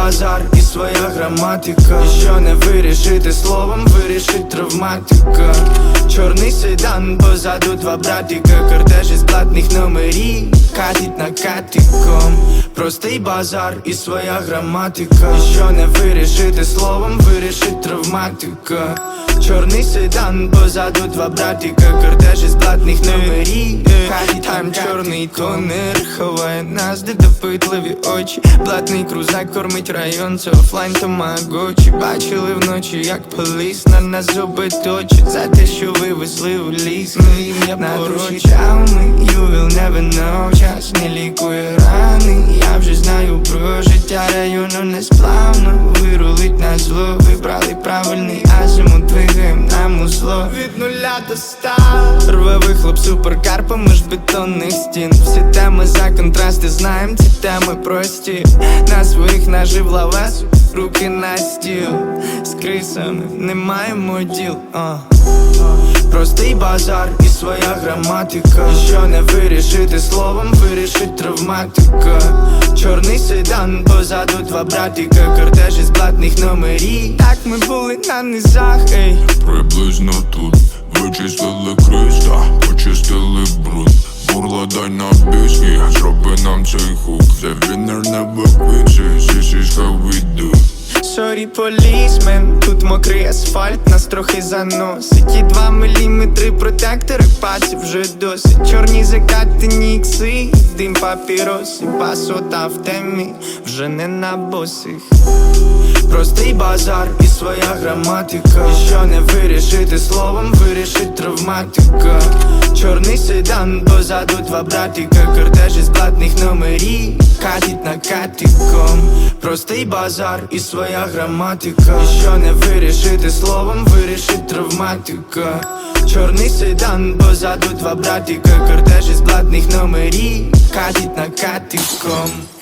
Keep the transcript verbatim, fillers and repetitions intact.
базар і своя граматика. І що не вирішити словом, вирішить травматика. Чорний седан, позаду два братика. Кортеж із блатних номерів катить накатиком. Простий базар і своя граматика. І що не вирішити словом, вирішить травматика. Чорний седан, позаду два братика. Кортеж із блатних номерів катить там чорний тонер ховає нас, де допитливі очі. Блатний крузак кормить район, це офлайн тамагочі. Бачили вночі, як поліс на нас зуби точить. За те, що вивезли у ліс, ми ім'я поручами. You will never know, час не лікує рани. Я вже знаю про життя району несплавно. Вирулить на зло, вибрали правильний азимут. Двигаєм нам у зло від нуля до ста. Рве вихлоп суперкар поміж бетонних стін. Всі теми за контрасти знаєм, ці теми прості. На своїх нажив лавес, руки на стіл. З крисами не маємо діл, а. Простий базар і своя граматика. І що не вирішити словом, вирішить травматика. Чорний седан, позаду два братика. Кортеж із блатних номерів. Так ми були на низах, ей. Приблизно тут вичистили криста, почистили бруд. Бурла дай на пісні, зроби нам цей хук. The winner never quits, this is how we do. Сорі, полісмен, тут мокрий асфальт, нас трохи заносить. І два міліметри протектори, паців вже досить. Чорні закатані ікси, дим папіроси. Пасота в темі, вже не на босих. Простий базар і своя граматика. І що не вирішити словом, вирішить травматика. Чорний седан, позаду два братика. Кортеж із блатних номерів катить накатиком. Простий базар і своя граматика. І що не вирішити словом, вирішить травматика. Чорний седан, позаду два братика. Кортеж із блатних номерів катить накатиком.